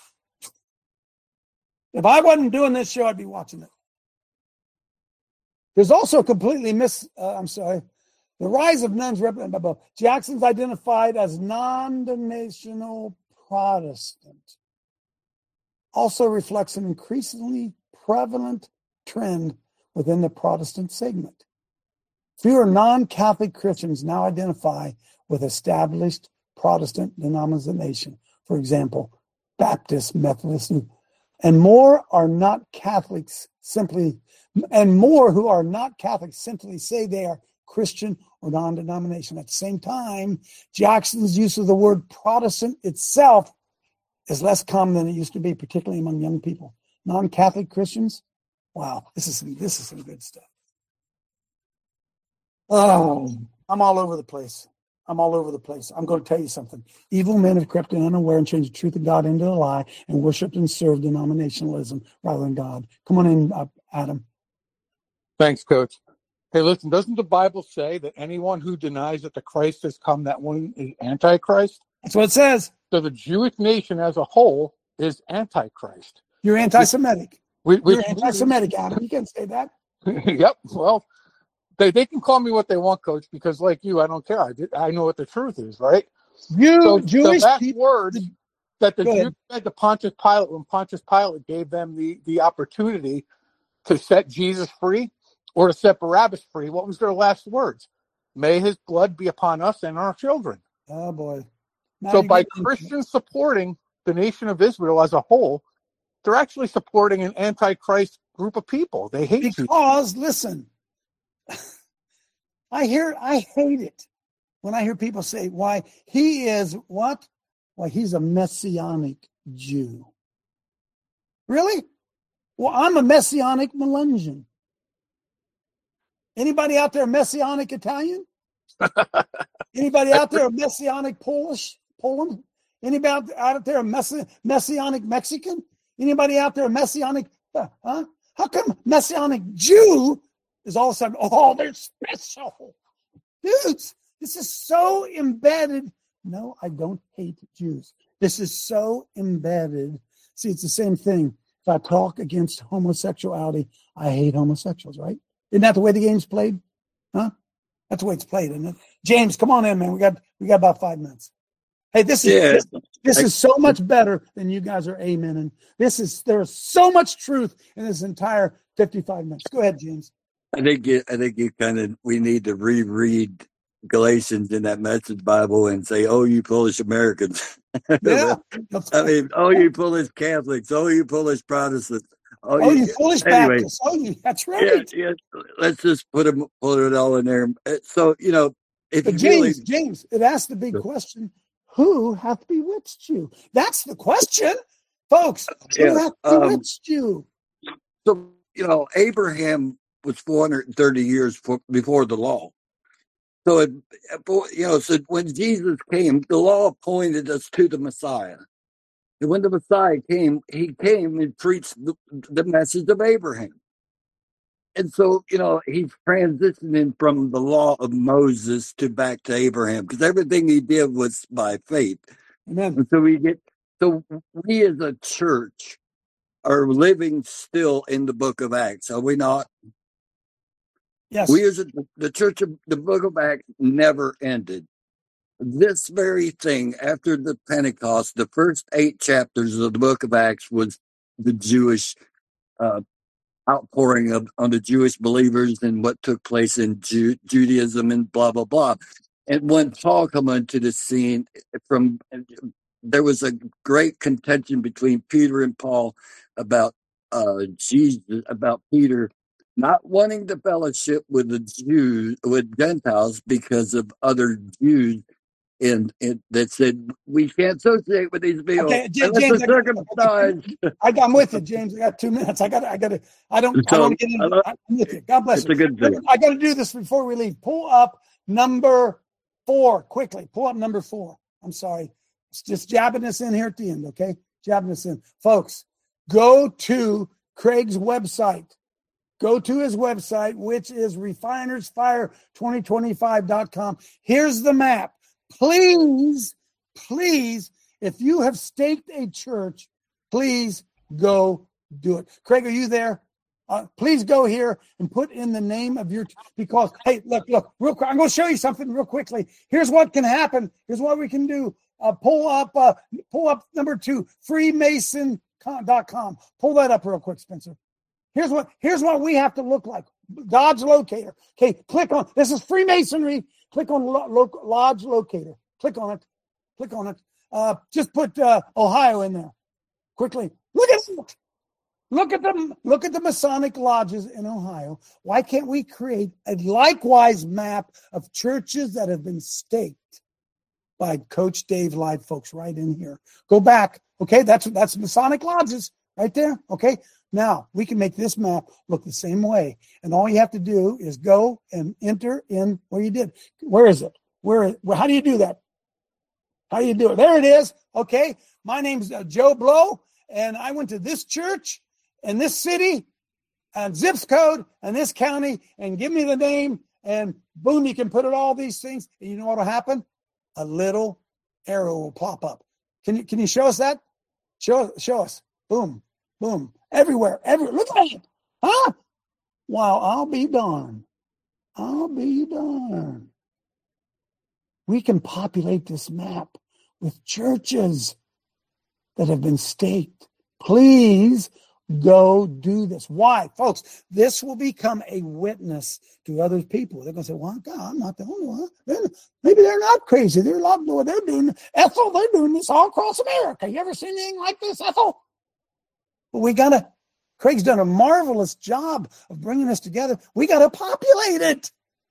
If I wasn't doing this show, I'd be watching it. There's also completely the rise of nuns. Jackson's identified as non-denominational Protestant. Also reflects an increasingly prevalent trend within the Protestant segment. Fewer non-Catholic Christians now identify with established Protestant denomination. For example, Baptist, Methodist, and more are not Catholics simply, and more who are not Catholics simply say they are Christian or non-denomination. At the same time, Jackson's use of the word Protestant itself is less common than it used to be, particularly among young people. Non-Catholic Christians, wow, this is some good stuff. Oh, I'm all over the place. I'm going to tell you something. Evil men have crept in unaware and changed the truth of God into a lie and worshipped and served denominationalism rather than God. Come on in, Adam. Thanks, Coach. Hey, listen, doesn't the Bible say that anyone who denies that the Christ has come, that one is Antichrist? That's what it says. So the Jewish nation as a whole is Antichrist. You're anti-Semitic. You're anti-Semitic, Adam. You can't say that. Yep. Well, they can call me what they want, Coach, because like you, I don't care. I know what the truth is, right? Jewish words that the Jews said to Pontius Pilate when Pontius Pilate gave them the opportunity to set Jesus free or to set Barabbas free. What was their last words? May his blood be upon us and our children. Oh, boy. So by Christians supporting the nation of Israel as a whole, they're actually supporting an antichrist group of people. They hate you. Because, listen, I hate it when I hear people say, why he is what? Why he's a Messianic Jew. Really? Well, I'm a Messianic Melungeon. Anybody out there Messianic Italian? Anybody out there a Messianic Poland? Anybody out there a Messianic Mexican? Anybody out there a Messianic, huh? How come Messianic Jew is all of a sudden, oh, they're special? Dudes, this is so embedded. No, I don't hate Jews. This is so embedded. See, it's the same thing. If I talk against homosexuality, I hate homosexuals, right? Isn't that the way the game's played? Huh? That's the way it's played, isn't it? James, come on in, man. We got about 5 minutes. Hey, this is so much better than you guys are amening. There's so much truth in this entire 55 minutes. Go ahead, James. I think we need to reread Galatians in that Message Bible and say, "Oh, you Polish Americans." Yeah. I mean, "Oh, you Polish Catholics. Oh, you Polish Protestants. Oh, you Polish Baptists. Oh, that's right. Yeah, let's just put it all in there. So, if but James, it asks the big question: who hath bewitched you? That's the question, folks. Who hath bewitched you? So, Abraham was 430 years before the law. So, so when Jesus came, the law pointed us to the Messiah. And when the Messiah came, he came and preached the message of Abraham. And so, he's transitioning from the law of Moses back to Abraham, because everything he did was by faith. Amen. And so we as a church are living still in the book of Acts, are we not? Yes. We as the church of the book of Acts never ended. This very thing, after the Pentecost, the first 8 chapters of the book of Acts was the Jewish outpouring on the Jewish believers and what took place in Judaism and blah, blah, blah. And when Paul came onto the scene, there was a great contention between Peter and Paul about Jesus, about Peter not wanting to fellowship with the Jews, with Gentiles, because of other Jews. And that said, we can't associate with these people. Okay, James, I'm with you, James. I got 2 minutes. I don't get into I'm with you. God bless you. It's a good thing. I got to do this before we leave. Pull up number 4 quickly. Pull up number 4. I'm sorry. It's just jabbing this in here at the end, okay? Jabbing this in. Folks, go to Craig's website. Go to his website, which is refinersfire2025.com. Here's the map. Please, if you have staked a church, please go do it. Craig, are you there? Please go here and put in the name of your, because, hey, look, real quick. I'm going to show you something real quickly. Here's what can happen. Here's what we can do. Pull up number 2, Freemason.com. Pull that up real quick, Spencer. Here's what we have to look like. Lodge Locator. Okay, click on, this is Freemasonry. Click on Lodge Locator. Click on it. Just put Ohio in there. Quickly. Look at it. Look at the Masonic lodges in Ohio. Why can't we create a likewise map of churches that have been staked by Coach Dave Live, folks, right in here? Go back. Okay, that's Masonic lodges right there. Okay. Now, we can make this map look the same way. And all you have to do is go and enter in where you did. Where is it? How do you do that? How do you do it? There it is. Okay. My name's Joe Blow, and I went to this church and this city and zip code and this county, and give me the name, and boom, you can put it all these things. And you know what will happen? A little arrow will pop up. Can you show us that? Show us. Boom. Boom. Everywhere. Look at it. Huh? Wow, I'll be darned. We can populate this map with churches that have been staked. Please go do this. Why? Folks, this will become a witness to other people. They're going to say, well, God, I'm not the only one. Maybe they're not crazy. They're doing. Ethel, they're doing this all across America. You ever seen anything like this, Ethel? But Craig's done a marvelous job of bringing us together. We got to populate it.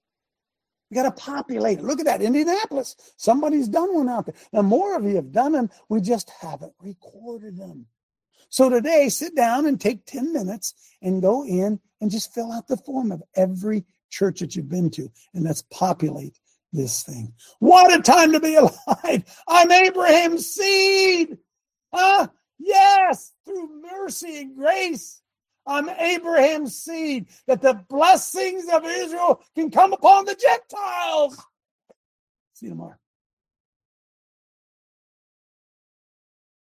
Look at that, Indianapolis. Somebody's done one out there. Now, more of you have done them. We just haven't recorded them. So today, sit down and take 10 minutes and go in and just fill out the form of every church that you've been to. And let's populate this thing. What a time to be alive. I'm Abraham's seed. Yes, through mercy and grace. I'm Abraham's seed, that the blessings of Israel can come upon the Gentiles. See you tomorrow.